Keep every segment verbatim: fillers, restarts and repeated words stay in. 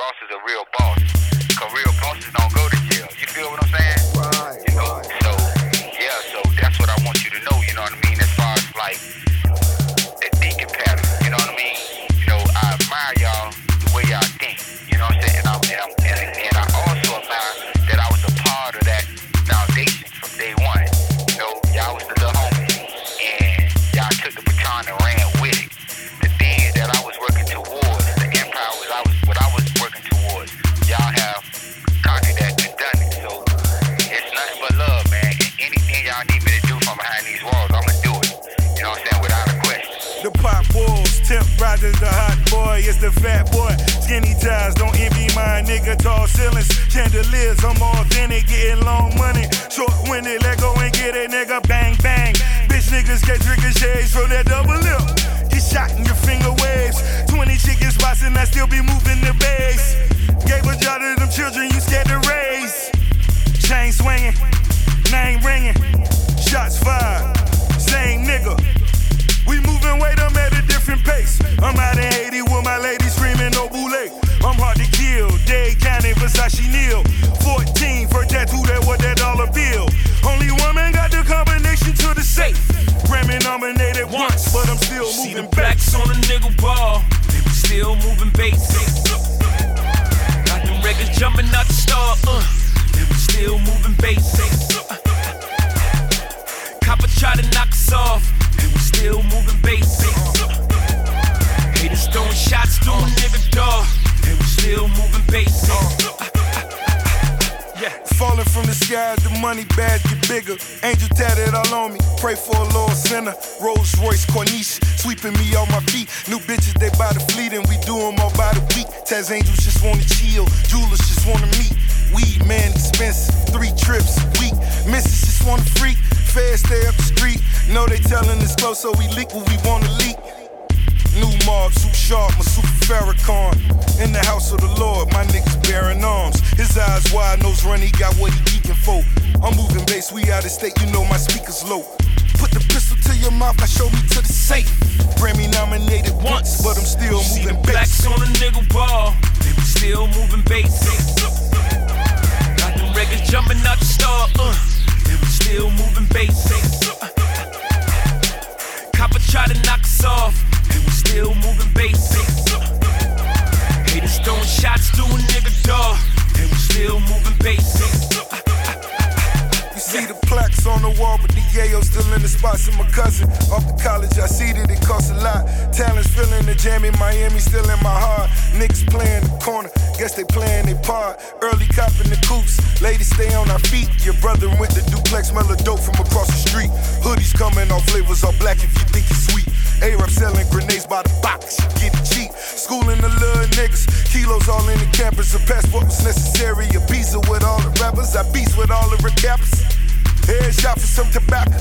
Ross is a real boss. Cause real bosses don't go to jail. You feel what I'm saying? Right. You know, so yeah, so that's what I want you to know, you know what I mean, as far as like the thinking pattern, you know what I mean? You know, I admire y'all the way y'all think, you know what I'm saying? And, I'm, and, I'm, and, and I also admire that I was a part of that foundation from day one. You know, y'all was the little homies, and y'all took the baton and ran with it. The things that I was working towards, the empire was I was what I was working towards. Y'all have conquered that and done it. So it's nothing but love, man. And anything y'all need me to do from behind these walls, I'ma do it. You know what I'm saying? Without a question. The pop wolves, Temp Rogers, the hot boy, it's the fat boy. Skinny ties, don't envy my nigga. Tall ceilings, chandeliers, I'm authentic, getting long money. Short winded, let go and get it, nigga. Bang, bang. Bitch niggas catch ricochets from that double lip. Get shot in your finger waves. twenty chicken spots and I still be moving the base. Gave a job to them children you scared to raise. Chain swinging, name ringing, shots fired, same nigga. We moving weight, I'm at a different pace. I'm out in Haiti with my lady screaming no boule. I'm hard to kill, Dade County, Versace Neal. fourteen for tattoo, that what that dollar bill. Only woman got the combination to the safe. Grammy nominated once, but I'm still See moving the blacks on a nigga ball, they was still moving basic. Got them records jumping out the star, uh, they was still moving basic. Copper try to knock us off, they was still moving basic. Haters throwing shots, doing nigga dog, they was still moving basic. Yeah. Falling from the skies, the money bags get bigger. Angel tatted all on me, pray for a Lord sinner. Rolls Royce Corniche, sweeping me off my feet. New bitches, they by the fleet, and we do them all by the week. Taz angels just wanna chill, jewelers just wanna meet. Weed, man, expensive, three trips a week. Missus just wanna freak, feds stay up the street. Know they telling us close, so we leak what we wanna leak. New mob, suit sharp, my super Farrakhan. In the house of the Lord, my niggas bearing arms. His eyes wide, nose run, he got what he geeking for. I'm moving bass, we out of state, you know my speakers low. Put the pistol to your mouth, now show me to the safe. Grammy nominated once, but I'm still See moving the bass. blacks on a nigga ball, they was still moving basic. Got them records jumping out the star, uh, they was still moving basic. Copper try to knock us off, they was still moving basic. Haters throwing shots, doing nigga dog, they was still moving basic. You see the plaques on the wall, but the yayo still in the spots. And my cousin off the college, I see that it costs a lot. Talents filling the jam in Miami, still in my heart. Niggas playing the corner, guess they playing their part. Early copping the coops, ladies stay on our feet. Your brother with the duplex, smell a dope from across the street. Hoodies coming off flavors all black if you think it's sweet. A-Rap selling grenades by the box, you get it cheap. Schooling the little niggas, kilos all in the campus. A passport was necessary, a pizza with all the rappers. I beast with all the recappers. Headshot for some tobacco.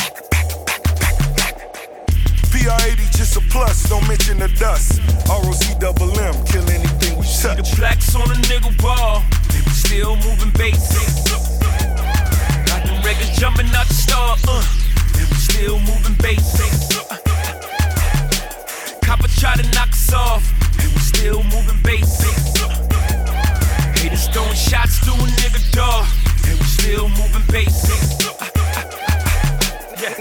P R eighty just a plus, don't mention the dust. R O C double M, kill anything we See touch. the blacks on a nigga ball, they was still moving basic. Got them records jumping out the star, uh, they was still moving basic. Copper try to knock us off, they was still moving basic. Haters throwing shots, doing nigga dog, they was still moving basic. Yeah.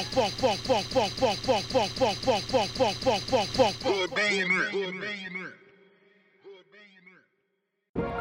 Good day in there.